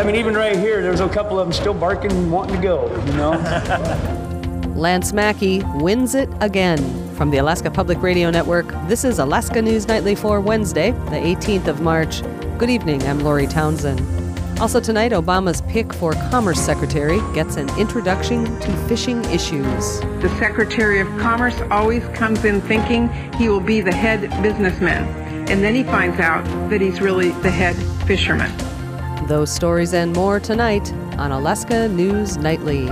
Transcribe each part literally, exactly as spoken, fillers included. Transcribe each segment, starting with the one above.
mean, even right here, there's a couple of them still barking and wanting to go, you know? Lance Mackey wins it again. From the Alaska Public Radio Network, this is Alaska News Nightly for Wednesday, the eighteenth of March. Good evening, I'm Lori Townsend. Also tonight, Obama's pick for Commerce Secretary gets an introduction to fishing issues. The Secretary of Commerce always comes in thinking he will be the head businessman, and then he finds out that he's really the head fisherman. Those stories and more tonight on Alaska News Nightly.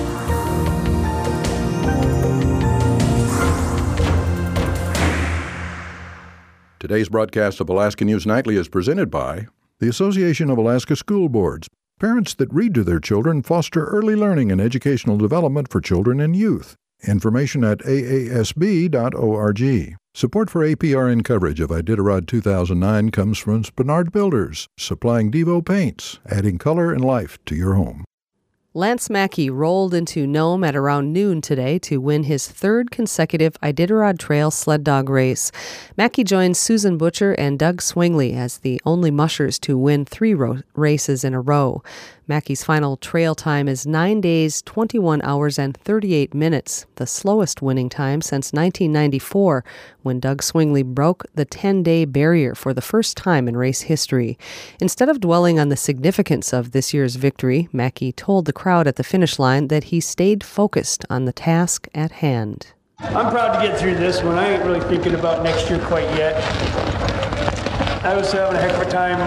Today's broadcast of Alaska News Nightly is presented by the Association of Alaska School Boards. Parents that read to their children foster early learning and educational development for children and youth. Information at A A S B dot org. Support for A P R N coverage of Iditarod two thousand nine comes from Spenard Builders, supplying Devo paints, adding color and life to your home. Lance Mackey rolled into Nome at around noon today to win his third consecutive Iditarod Trail sled dog race. Mackey joins Susan Butcher and Doug Swingley as the only mushers to win three ro- races in a row. Mackey's final trail time is nine days, twenty-one hours, and thirty-eight minutes, the slowest winning time since nineteen ninety-four, when Doug Swingley broke the ten-day barrier for the first time in race history. Instead of dwelling on the significance of this year's victory, Mackey told the crowd at the finish line that he stayed focused on the task at hand. I'm proud to get through this one. I ain't really thinking about next year quite yet. I was having a heck of a time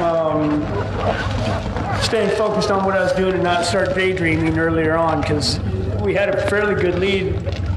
um, staying focused on what I was doing and not start daydreaming earlier on, because we had a fairly good lead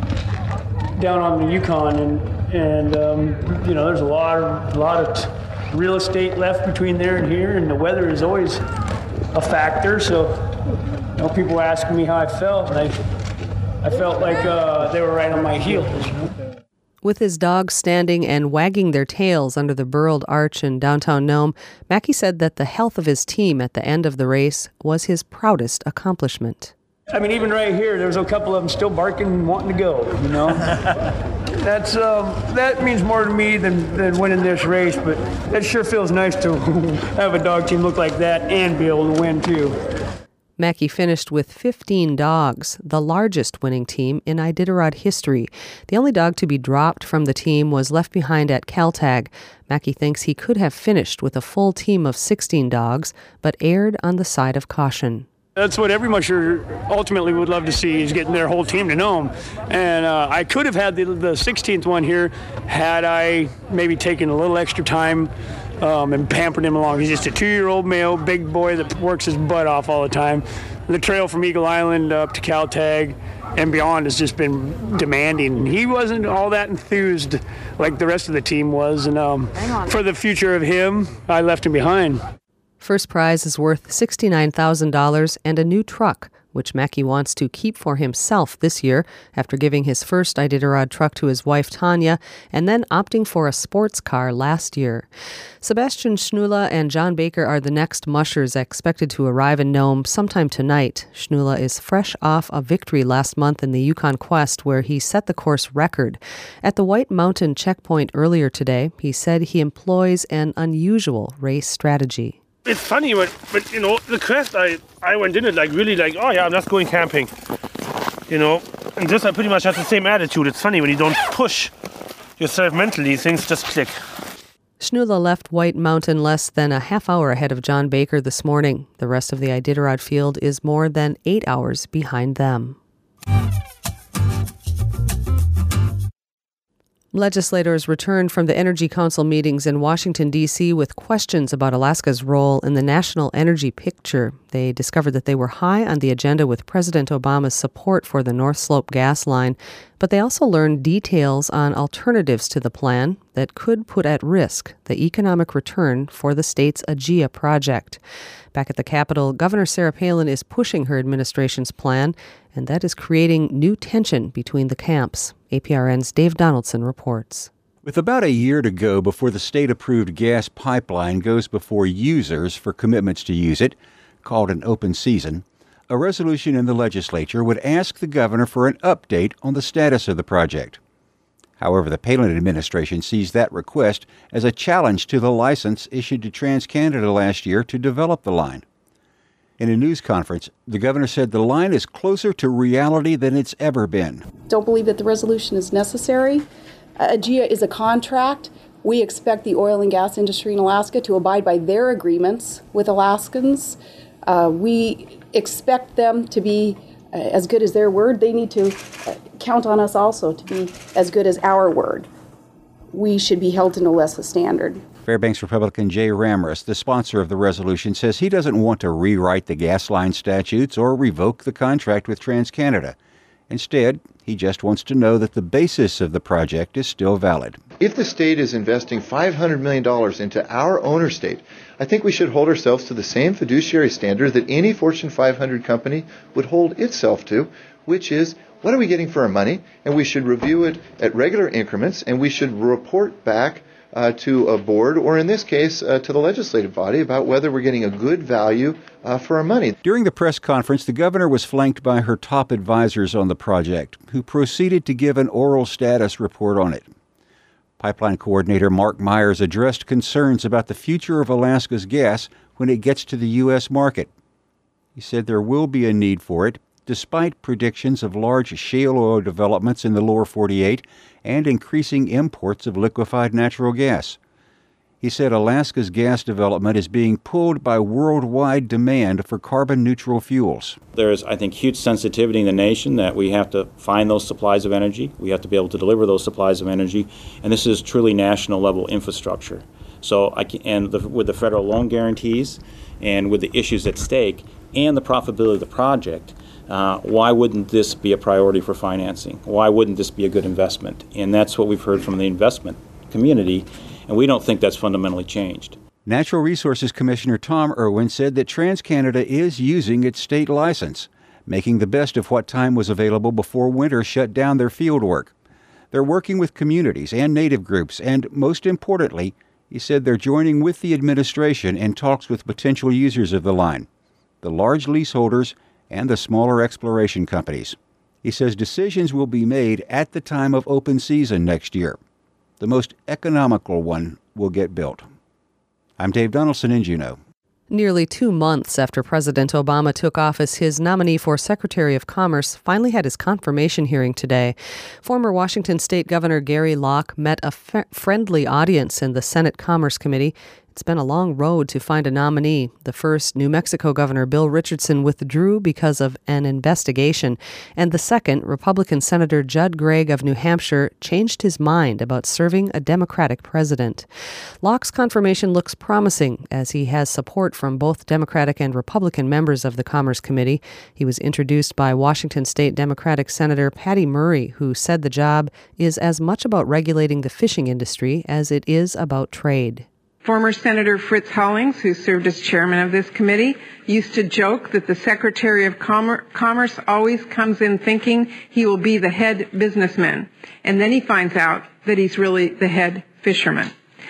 down on the Yukon, and and um, you know, there's a lot of a lot of t- real estate left between there and here, and the weather is always a factor. So, you know, people were asking me how I felt, and I I felt like uh, they were right on my heels. With his dogs standing and wagging their tails under the burled arch in downtown Nome, Mackey said that the health of his team at the end of the race was his proudest accomplishment. I mean, even right here, there's a couple of them still barking and wanting to go, you know? That's um, that means more to me than, than winning this race, but it sure feels nice to have a dog team look like that and be able to win, too. Mackey finished with fifteen dogs, the largest winning team in Iditarod history. The only dog to be dropped from the team was left behind at Caltag. Mackey thinks he could have finished with a full team of sixteen dogs, but erred on the side of caution. That's what every musher ultimately would love to see, is getting their whole team to Nome. And uh, I could have had the, the sixteenth one here had I maybe taken a little extra time um, and pampered him along. He's just a two-year-old male, big boy that works his butt off all the time. The trail from Eagle Island up to Caltag and beyond has just been demanding. He wasn't all that enthused like the rest of the team was. And um, for the future of him, I left him behind. First prize is worth sixty-nine thousand dollars and a new truck, which Mackey wants to keep for himself this year after giving his first Iditarod truck to his wife Tanya and then opting for a sports car last year. Sebastian Schnula and John Baker are the next mushers expected to arrive in Nome sometime tonight. Schnula is fresh off a victory last month in the Yukon Quest, where he set the course record. At the White Mountain checkpoint earlier today, he said he employs an unusual race strategy. It's funny, but, but you know, the quest, I, I went in it like really like, oh yeah, I'm just going camping, you know. And this, I pretty much have the same attitude. It's funny, when you don't push yourself mentally, things just click. Schnula left White Mountain less than a half hour ahead of John Baker this morning. The rest of the Iditarod field is more than eight hours behind them. Legislators returned from the Energy Council meetings in Washington, D C with questions about Alaska's role in the national energy picture. They discovered that they were high on the agenda with President Obama's support for the North Slope gas line, but they also learned details on alternatives to the plan that could put at risk the economic return for the state's AGEA project. Back at the Capitol, Governor Sarah Palin is pushing her administration's plan, and that is creating new tension between the camps. A P R N's Dave Donaldson reports. With about a year to go before the state-approved gas pipeline goes before users for commitments to use it, called an open season, a resolution in the legislature would ask the governor for an update on the status of the project. However, the Palin administration sees that request as a challenge to the license issued to TransCanada last year to develop the line. In a news conference, the governor said the line is closer to reality than it's ever been. Don't believe that the resolution is necessary. Uh, AGEA is a contract. We expect the oil and gas industry in Alaska to abide by their agreements with Alaskans. Uh, we expect them to be uh, as good as their word. They need to uh, count on us also to be as good as our word. We should be held to no less a standard. Fairbanks Republican Jay Ramorous, the sponsor of the resolution, says he doesn't want to rewrite the gas line statutes or revoke the contract with TransCanada. Instead, he just wants to know that the basis of the project is still valid. If the state is investing five hundred million dollars into our owner state, I think we should hold ourselves to the same fiduciary standard that any Fortune five hundred company would hold itself to, which is, what are we getting for our money? And we should review it at regular increments, and we should report back Uh, to a board, or in this case, uh, to the legislative body, about whether we're getting a good value uh, for our money. During the press conference, the governor was flanked by her top advisors on the project, who proceeded to give an oral status report on it. Pipeline coordinator Mark Myers addressed concerns about the future of Alaska's gas when it gets to the U S market. He said there will be a need for it, despite predictions of large shale oil developments in the lower forty-eight and increasing imports of liquefied natural gas. He said Alaska's gas development is being pulled by worldwide demand for carbon-neutral fuels. There's, I think, huge sensitivity in the nation that we have to find those supplies of energy. We have to be able to deliver those supplies of energy, and this is truly national-level infrastructure. So, I can, and the, with the federal loan guarantees and with the issues at stake and the profitability of the project, Uh, why wouldn't this be a priority for financing? Why wouldn't this be a good investment? And that's what we've heard from the investment community, and we don't think that's fundamentally changed. Natural Resources Commissioner Tom Irwin said that TransCanada is using its state license, making the best of what time was available before winter shut down their field work. They're working with communities and native groups, and most importantly, he said they're joining with the administration in talks with potential users of the line, the large leaseholders and the smaller exploration companies. He says decisions will be made at the time of open season next year. The most economical one will get built. I'm Dave Donaldson in Juneau. Nearly two months after President Obama took office, his nominee for Secretary of Commerce finally had his confirmation hearing today. Former Washington State Governor Gary Locke met a f- friendly audience in the Senate Commerce Committee. It's been a long road to find a nominee. The first, New Mexico Governor Bill Richardson, withdrew because of an investigation. And the second, Republican Senator Judd Gregg of New Hampshire, changed his mind about serving a Democratic president. Locke's confirmation looks promising, as he has support from both Democratic and Republican members of the Commerce Committee. He was introduced by Washington State Democratic Senator Patty Murray, who said the job is as much about regulating the fishing industry as it is about trade. Former Senator Fritz Hollings, who served as chairman of this committee, used to joke that the Secretary of Com- Commerce always comes in thinking he will be the head businessman, and then he finds out that he's really the head fisherman.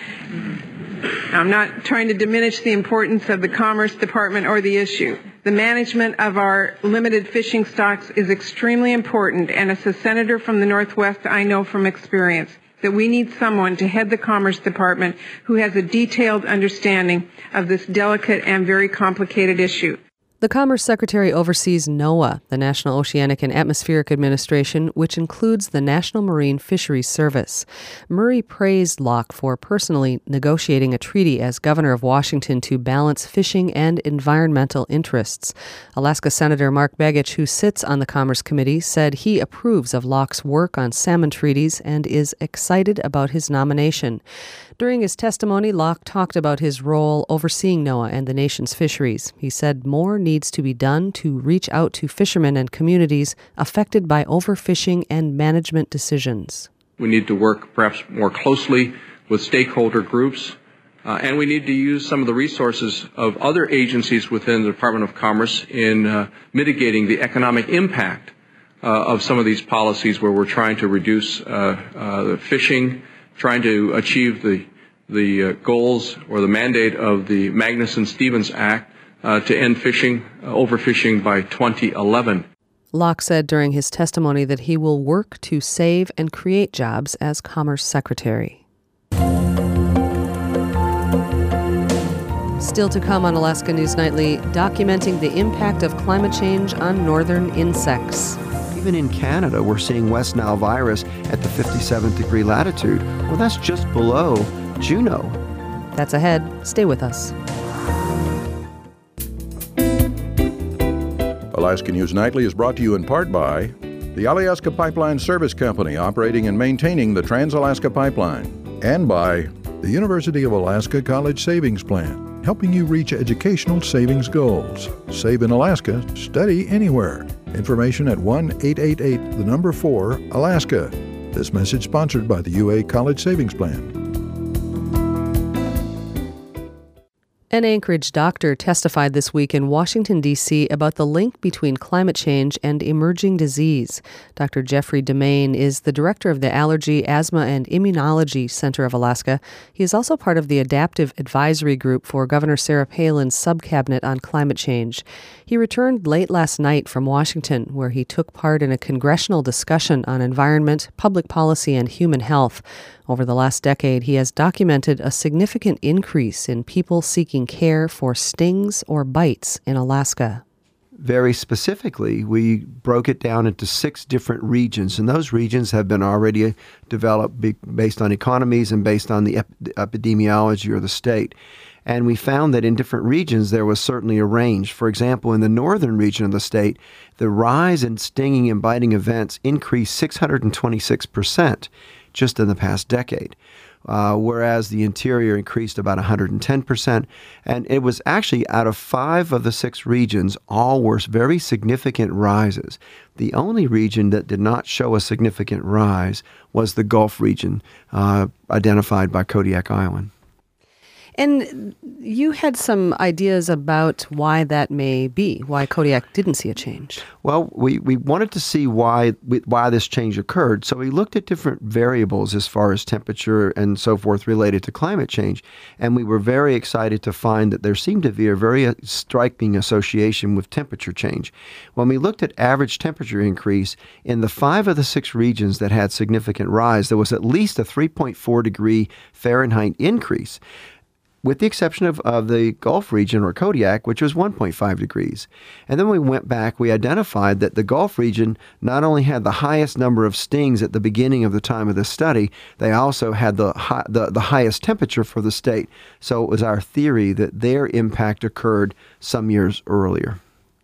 I'm not trying to diminish the importance of the Commerce Department or the issue. The management of our limited fishing stocks is extremely important, and as a senator from the Northwest, I know from experience that we need someone to head the Commerce Department who has a detailed understanding of this delicate and very complicated issue. The Commerce Secretary oversees NOAA, the National Oceanic and Atmospheric Administration, which includes the National Marine Fisheries Service. Murray praised Locke for personally negotiating a treaty as governor of Washington to balance fishing and environmental interests. Alaska Senator Mark Begich, who sits on the Commerce Committee, said he approves of Locke's work on salmon treaties and is excited about his nomination. During his testimony, Locke talked about his role overseeing NOAA and the nation's fisheries. He said more needs to be done to reach out to fishermen and communities affected by overfishing and management decisions. We need to work perhaps more closely with stakeholder groups, uh, and we need to use some of the resources of other agencies within the Department of Commerce in uh, mitigating the economic impact uh, of some of these policies where we're trying to reduce uh, uh, fishing, trying to achieve the the uh, goals or the mandate of the Magnuson-Stevens Act uh, to end fishing, uh, overfishing by twenty eleven. Locke said during his testimony that he will work to save and create jobs as Commerce Secretary. Still to come on Alaska News Nightly, documenting the impact of climate change on northern insects. Even in Canada, we're seeing West Nile virus at the fifty-seventh degree latitude. Well, that's just below Juneau. That's ahead. Stay with us. Alaska News Nightly is brought to you in part by the Alyeska Pipeline Service Company, operating and maintaining the Trans-Alaska Pipeline, and by the University of Alaska College Savings Plan, helping you reach educational savings goals. Save in Alaska, study anywhere. Information at one eight eight eight, the number four, Alaska. This message sponsored by the U A College Savings Plan. An Anchorage doctor testified this week in Washington, D C about the link between climate change and emerging disease. Doctor Jeffrey Demain is the director of the Allergy, Asthma, and Immunology Center of Alaska. He is also part of the Adaptive Advisory Group for Governor Sarah Palin's subcabinet on climate change. He returned late last night from Washington, where he took part in a congressional discussion on environment, public policy, and human health. Over the last decade, he has documented a significant increase in people seeking care for stings or bites in Alaska. Very specifically, we broke it down into six different regions, and those regions have been already developed be- based on economies and based on the ep- epidemiology or the state. And we found that in different regions, there was certainly a range. For example, in the northern region of the state, the rise in stinging and biting events increased six hundred twenty-six percent just in the past decade, uh, whereas the interior increased about one hundred ten percent. And it was actually out of five of the six regions, all were very significant rises. The only region that did not show a significant rise was the Gulf region, uh, identified by Kodiak Island. And you had some ideas about why that may be, why Kodiak didn't see a change. Well, we, we wanted to see why why this change occurred. So we looked at different variables as far as temperature and so forth related to climate change. And we were very excited to find that there seemed to be a very striking association with temperature change. When we looked at average temperature increase, in the five of the six regions that had significant rise, there was at least a three point four degree Fahrenheit increase, with the exception of, of the Gulf region or Kodiak, which was one point five degrees. And then we went back, we identified that the Gulf region not only had the highest number of stings at the beginning of the time of the study, they also had the, high, the, the highest temperature for the state. So it was our theory that their impact occurred some years earlier.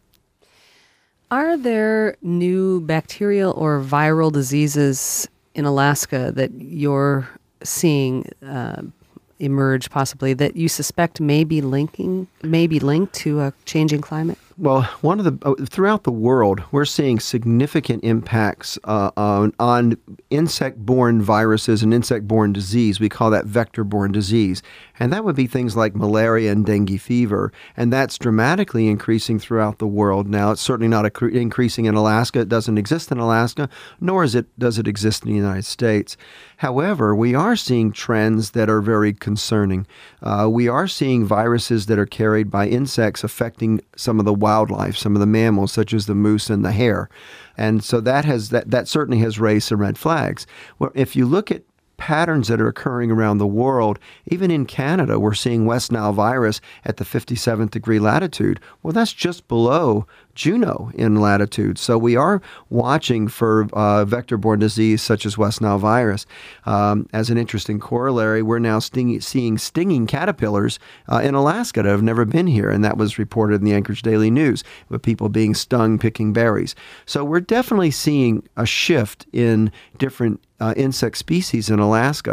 Are there new bacterial or viral diseases in Alaska that you're seeing uh, emerge possibly that you suspect may be linking, may be linked to a changing climate? Well, one of the uh, throughout the world, we're seeing significant impacts uh, on, on insect-borne viruses and insect-borne disease. We call that vector-borne disease. And that would be things like malaria and dengue fever. And that's dramatically increasing throughout the world now. It's certainly not a, increasing in Alaska. It doesn't exist in Alaska, nor is it, does it exist in the United States. However, we are seeing trends that are very concerning. Uh, we are seeing viruses that are carried by insects affecting some of the wildlife, some of the mammals, such as the moose and the hare. And so that has that, that certainly has raised some red flags. Well, if you look at patterns that are occurring around the world, even in Canada, we're seeing West Nile virus at the fifty-seventh degree latitude. Well, that's just below Juneau in latitude. So we are watching for uh, vector-borne disease such as West Nile virus. Um, as an interesting corollary, we're now sting- seeing stinging caterpillars uh, in Alaska that have never been here, and that was reported in the Anchorage Daily News, with people being stung picking berries. So we're definitely seeing a shift in different uh, insect species in Alaska.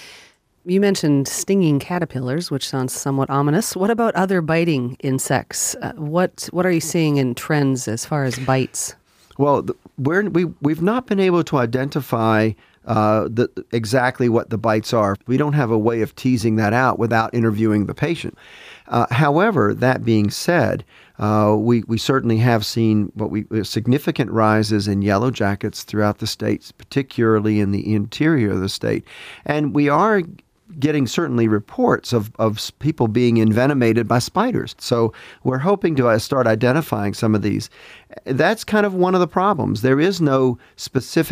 You mentioned stinging caterpillars, which sounds somewhat ominous. What about other biting insects? Uh, what what are you seeing in trends as far as bites? Well, we're, we, we've not been able to identify uh, the, exactly what the bites are. We don't have a way of teasing that out without interviewing the patient. Uh, however, that being said, uh, we, we certainly have seen what we significant rises in yellow jackets throughout the states, particularly in the interior of the state. And we are getting certainly reports of, of people being envenomated by spiders. So we're hoping to uh, start identifying some of these. That's kind of one of the problems. There is no specific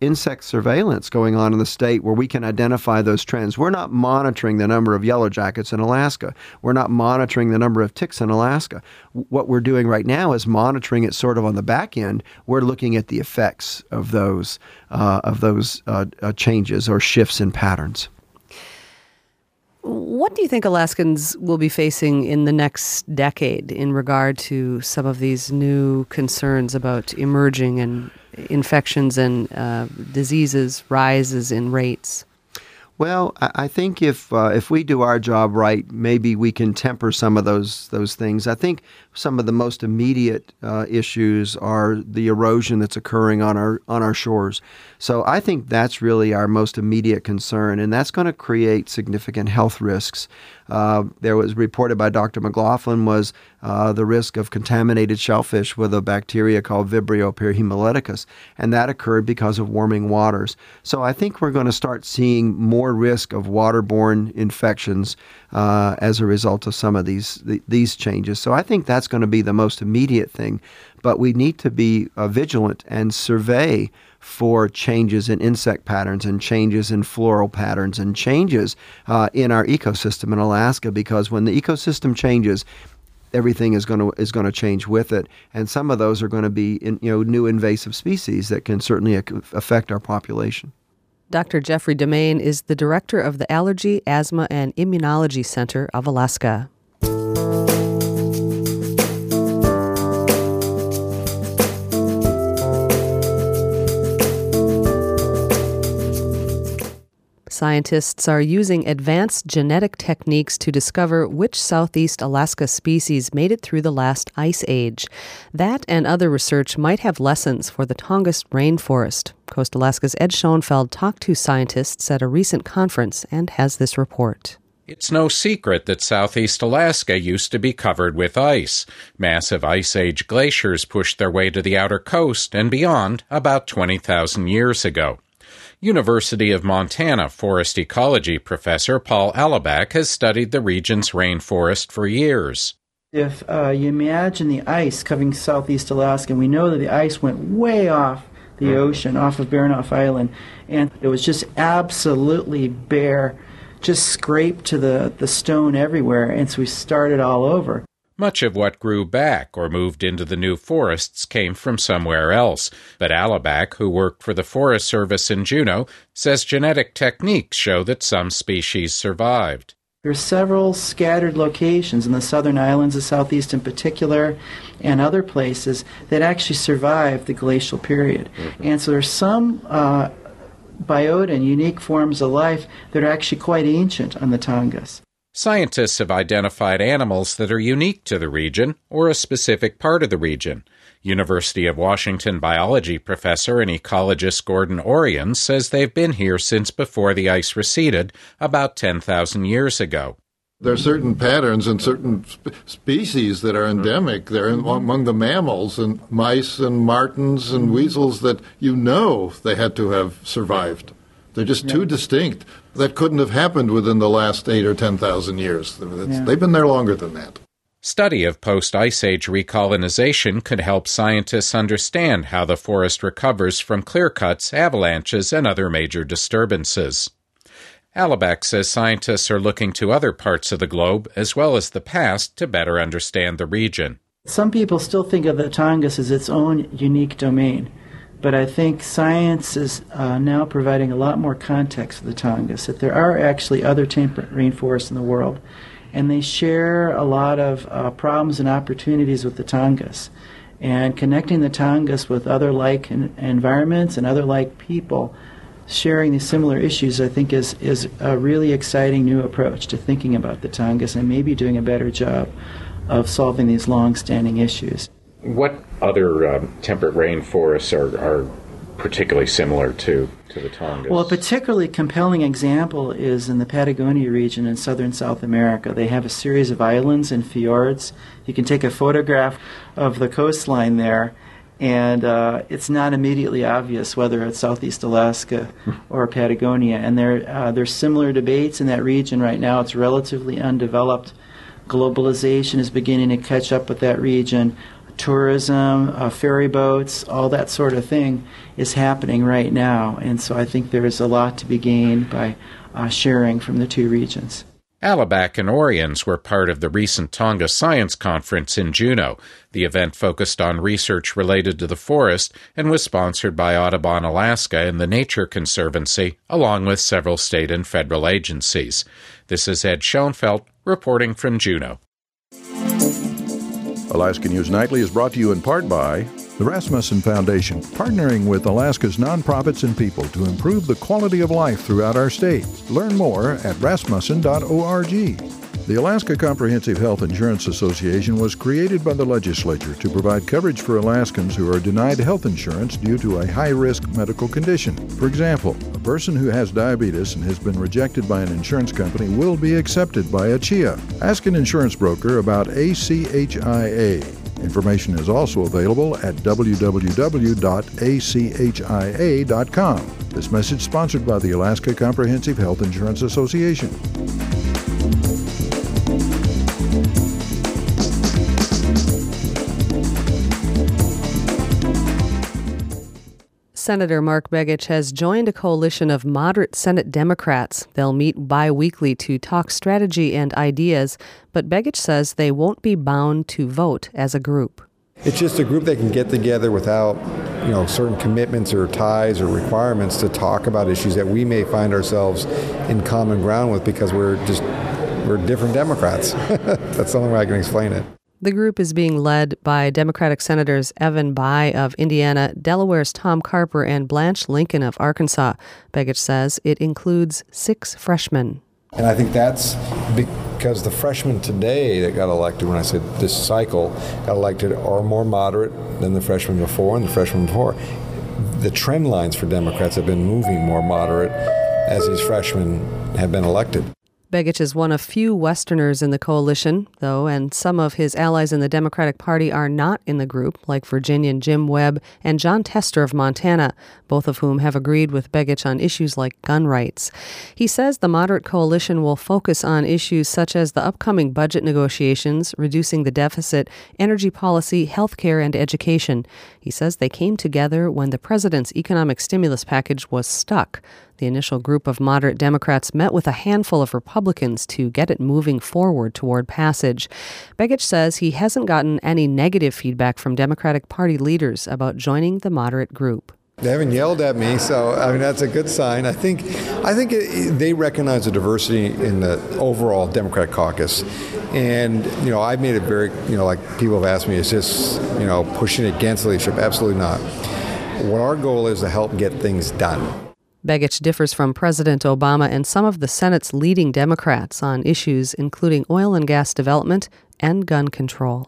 insect surveillance going on in the state where we can identify those trends. We're not monitoring the number of yellow jackets in Alaska. We're not monitoring the number of ticks in Alaska. What we're doing right now is monitoring it sort of on the back end. We're looking at the effects of those uh, of those uh, uh, changes or shifts in patterns. What do you think Alaskans will be facing in the next decade in regard to some of these new concerns about emerging and infections and uh, diseases, rises in rates? Well, I think if uh, if we do our job right, maybe we can temper some of those those things. I think some of the most immediate uh, issues are the erosion that's occurring on our on our shores. So I think that's really our most immediate concern, and that's going to create significant health risks. Uh, there was reported by Doctor McLaughlin was uh, the risk of contaminated shellfish with a bacteria called Vibrio pyrrhemolyticus, and that occurred because of warming waters. So I think we're going to start seeing more risk of waterborne infections uh, as a result of some of these the, these changes. So I think that's going to be the most immediate thing, but we need to be uh, vigilant and survey for changes in insect patterns and changes in floral patterns and changes uh, in our ecosystem in Alaska, because when the ecosystem changes, everything is going to is going to change with it, and some of those are going to be in, you know new invasive species that can certainly affect our population. Doctor Jeffrey Demain is the director of the Allergy, Asthma, and Immunology Center of Alaska. Scientists are using advanced genetic techniques to discover which Southeast Alaska species made it through the last ice age. That and other research might have lessons for the Tongass rainforest. Coast Alaska's Ed Schoenfeld talked to scientists at a recent conference and has this report. It's no secret that Southeast Alaska used to be covered with ice. Massive Ice Age glaciers pushed their way to the outer coast and beyond about twenty thousand years ago. University of Montana forest ecology professor Paul Alabak has studied the region's rainforest for years. If uh, you imagine the ice covering Southeast Alaska, and we know that the ice went way off the ocean, off of Baranof Island, and it was just absolutely bare, just scraped to the, the stone everywhere, and so we started all over. Much of what grew back or moved into the new forests came from somewhere else, but Alabak, who worked for the Forest Service in Juneau, says genetic techniques show that some species survived. There are several scattered locations in the southern islands, the southeast in particular, and other places that actually survived the glacial period. Mm-hmm. And so there's some uh, biota and unique forms of life that are actually quite ancient on the Tongass. Scientists have identified animals that are unique to the region or a specific part of the region. University of Washington biology professor and ecologist Gordon Orion says they've been here since before the ice receded, about ten thousand years ago. There are certain patterns and certain sp- species that are endemic. They're in, among the mammals, and mice and martens and weasels that you know they had to have survived. They're just yeah. too distinct. That couldn't have happened within the last eight or ten thousand years. Yeah. They've been there longer than that. Study of post-Ice Age recolonization could help scientists understand how the forest recovers from clear-cuts, avalanches, and other major disturbances. Alabak says scientists are looking to other parts of the globe, as well as the past, to better understand the region. Some people still think of the Tongass as its own unique domain. But I think science is uh, now providing a lot more context for the Tongass, that there are actually other temperate rainforests in the world, and they share a lot of uh, problems and opportunities with the Tongass. And connecting the Tongass with other like en- environments and other like people, sharing these similar issues, I think is, is a really exciting new approach to thinking about the Tongass and maybe doing a better job of solving these long-standing issues. What other um, temperate rainforests are, are particularly similar to, to the Tongass? Well, a particularly compelling example is in the Patagonia region in southern South America. They have a series of islands and fjords. You can take a photograph of the coastline there, and uh, it's not immediately obvious whether it's Southeast Alaska or Patagonia. And there, uh, there's similar debates in that region right now. It's relatively undeveloped. Globalization is beginning to catch up with that region. tourism, uh, ferry boats, all that sort of thing is happening right now. And so I think there is a lot to be gained by uh, sharing from the two regions. Alabac and Oriens were part of the recent Tonga Science Conference in Juneau. The event focused on research related to the forest and was sponsored by Audubon Alaska and the Nature Conservancy, along with several state and federal agencies. This is Ed Schoenfeld reporting from Juneau. Alaska News Nightly is brought to you in part by the Rasmussen Foundation, partnering with Alaska's nonprofits and people to improve the quality of life throughout our state. Learn more at rasmussen dot org. The Alaska Comprehensive Health Insurance Association was created by the legislature to provide coverage for Alaskans who are denied health insurance due to a high-risk medical condition. For example, a person who has diabetes and has been rejected by an insurance company will be accepted by A C I A. Ask an insurance broker about A C H I A. Information is also available at w w w dot a c h i a dot com. This message sponsored by the Alaska Comprehensive Health Insurance Association. Senator Mark Begich has joined a coalition of moderate Senate Democrats. They'll meet bi-weekly to talk strategy and ideas, but Begich says they won't be bound to vote as a group. It's just a group that can get together without, you know, certain commitments or ties or requirements to talk about issues that we may find ourselves in common ground with because we're just, we're different Democrats. That's the only way I can explain it. The group is being led by Democratic Senators Evan Bayh of Indiana, Delaware's Tom Carper, and Blanche Lincoln of Arkansas. Begich says it includes six freshmen. And I think that's because the freshmen today that got elected, when I said this cycle, got elected are more moderate than the freshmen before and the freshmen before. The trend lines for Democrats have been moving more moderate as these freshmen have been elected. Begich is one of few Westerners in the coalition, though, and some of his allies in the Democratic Party are not in the group, like Virginian Jim Webb and John Tester of Montana, both of whom have agreed with Begich on issues like gun rights. He says the moderate coalition will focus on issues such as the upcoming budget negotiations, reducing the deficit, energy policy, health care, and education. He says they came together when the president's economic stimulus package was stuck. The initial group of moderate Democrats met with a handful of Republicans to get it moving forward toward passage. Begich says he hasn't gotten any negative feedback from Democratic Party leaders about joining the moderate group. They haven't yelled at me, so I mean that's a good sign. I think, I think it, they recognize the diversity in the overall Democratic caucus, and you know I've made it very, you know, like people have asked me, is this, you know, pushing against leadership? Absolutely not. What our goal is to help get things done. Begich differs from President Obama and some of the Senate's leading Democrats on issues including oil and gas development and gun control.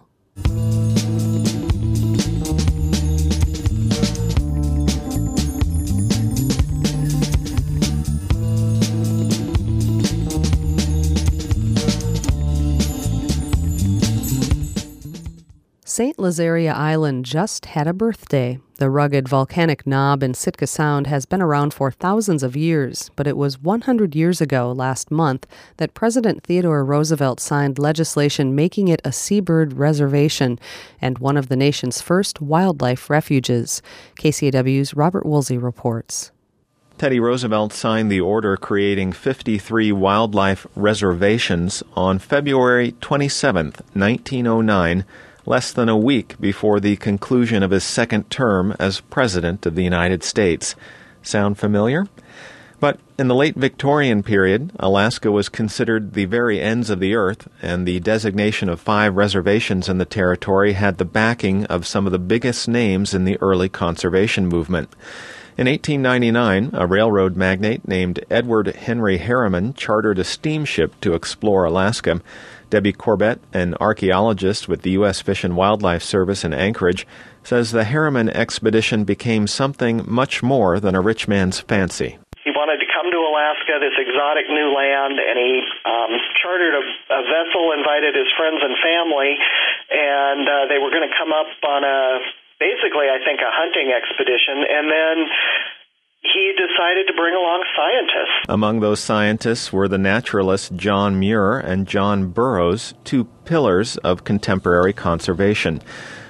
Saint Lazaria Island just had a birthday. The rugged volcanic knob in Sitka Sound has been around for thousands of years, but it was one hundred years ago last month that President Theodore Roosevelt signed legislation making it a seabird reservation and one of the nation's first wildlife refuges. K C A W's Robert Woolsey reports. Teddy Roosevelt signed the order creating fifty-three wildlife reservations on February twenty-seventh, nineteen oh nine, less than a week before the conclusion of his second term as President of the United States. Sound familiar? But in the late Victorian period, Alaska was considered the very ends of the earth, and the designation of five reservations in the territory had the backing of some of the biggest names in the early conservation movement. In eighteen ninety-nine, a railroad magnate named Edward Henry Harriman chartered a steamship to explore Alaska. Debbie Corbett, an archaeologist with the U S Fish and Wildlife Service in Anchorage, says the Harriman expedition became something much more than a rich man's fancy. He wanted to come to Alaska, this exotic new land, and he um, chartered a, a vessel, invited his friends and family, and uh, they were going to come up on a, basically, I think, a hunting expedition, and then he decided to bring along scientists. Among those scientists were the naturalists John Muir and John Burroughs, two pillars of contemporary conservation.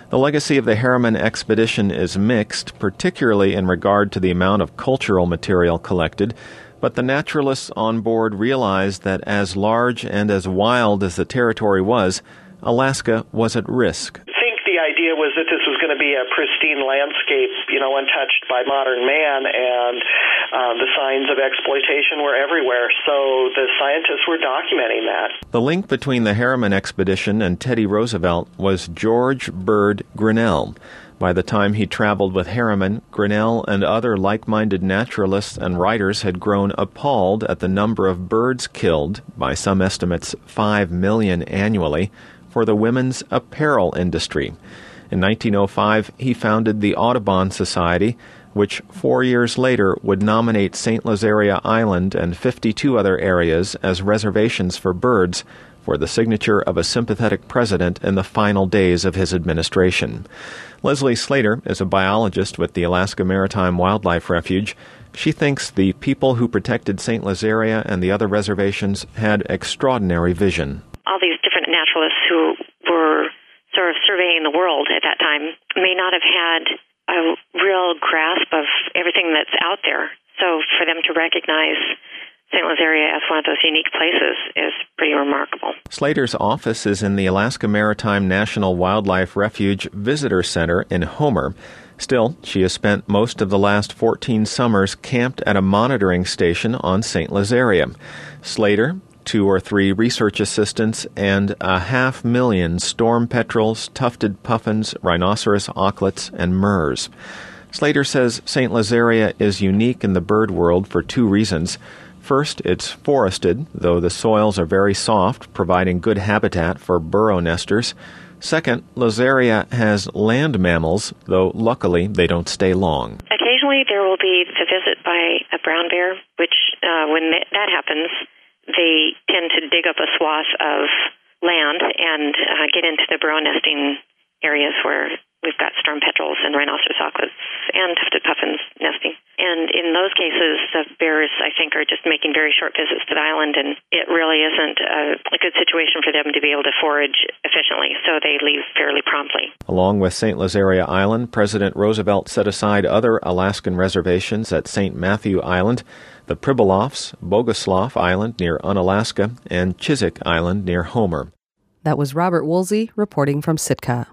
The legacy of the Harriman expedition is mixed, particularly in regard to the amount of cultural material collected, but the naturalists on board realized that as large and as wild as the territory was, Alaska was at risk. I think the idea was that this was going to be a pristine landscape, you know, untouched by modern man, and um, the signs of exploitation were everywhere. So the scientists were documenting that. The link between the Harriman expedition and Teddy Roosevelt was George Bird Grinnell. By the time he traveled with Harriman, Grinnell and other like-minded naturalists and writers had grown appalled at the number of birds killed, by some estimates five million annually, for the women's apparel industry. In nineteen oh five, he founded the Audubon Society, which four years later would nominate Saint Lazaria Island and fifty-two other areas as reservations for birds, for the signature of a sympathetic president in the final days of his administration. Leslie Slater is a biologist with the Alaska Maritime Wildlife Refuge. She thinks the people who protected Saint Lazaria and the other reservations had extraordinary vision. All these different naturalists who were sort of surveying the world at that time may not have had a real grasp of everything that's out there. So for them to recognize Saint Lazaria as one of those unique places is pretty remarkable. Slater's office is in the Alaska Maritime National Wildlife Refuge Visitor Center in Homer. Still, she has spent most of the last fourteen summers camped at a monitoring station on Saint Lazaria. Slater, two or three research assistants, and a half million storm petrels, tufted puffins, rhinoceros auklets, and murres. Slater says Saint Lazaria is unique in the bird world for two reasons. First, it's forested, though the soils are very soft, providing good habitat for burrow nesters. Second, Lazaria has land mammals, though luckily they don't stay long. Occasionally there will be the visit by a brown bear, which uh, when that happens, they tend to dig up a swath of land and uh, get into the burrow nesting areas where we've got storm petrels and rhinoceros auklets and tufted puffins nesting. And in those cases, the bears, I think, are just making very short visits to the island, and it really isn't a, a good situation for them to be able to forage efficiently, so they leave fairly promptly. Along with Saint Lazaria Island, President Roosevelt set aside other Alaskan reservations at Saint Matthew Island, the Pribilofs, Bogoslav Island near Unalaska, and Chiswick Island near Homer. That was Robert Woolsey reporting from Sitka.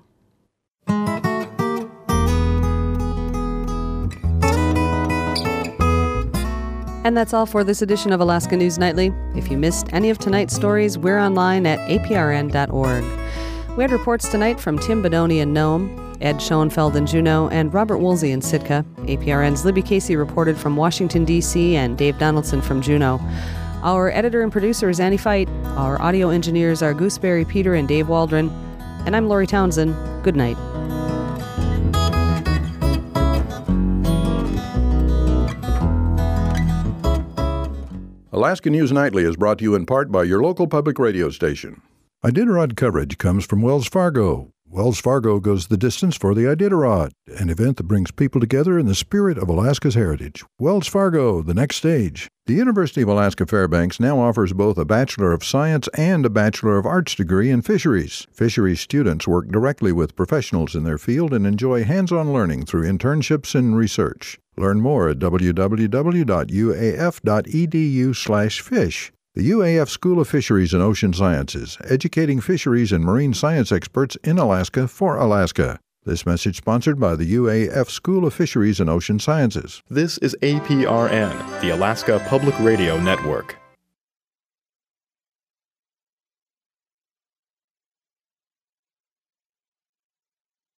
And that's all for this edition of Alaska News Nightly. If you missed any of tonight's stories, we're online at A P R N dot org. We had reports tonight from Tim Bodoni in Nome, Ed Schoenfeld in Juneau, and Robert Woolsey in Sitka. A P R N's Libby Casey reported from Washington, D C, and Dave Donaldson from Juneau. Our editor and producer is Annie Fight. Our audio engineers are Gooseberry Peter and Dave Waldron. And I'm Lori Townsend. Good night. Alaska News Nightly is brought to you in part by your local public radio station. Iditarod coverage comes from Wells Fargo. Wells Fargo goes the distance for the Iditarod, an event that brings people together in the spirit of Alaska's heritage. Wells Fargo, the next stage. The University of Alaska Fairbanks now offers both a Bachelor of Science and a Bachelor of Arts degree in fisheries. Fisheries students work directly with professionals in their field and enjoy hands-on learning through internships and research. Learn more at w w w dot u a f dot e d u slash fish. The U A F School of Fisheries and Ocean Sciences, educating fisheries and marine science experts in Alaska for Alaska. This message sponsored by the U A F School of Fisheries and Ocean Sciences. This is A P R N, the Alaska Public Radio Network.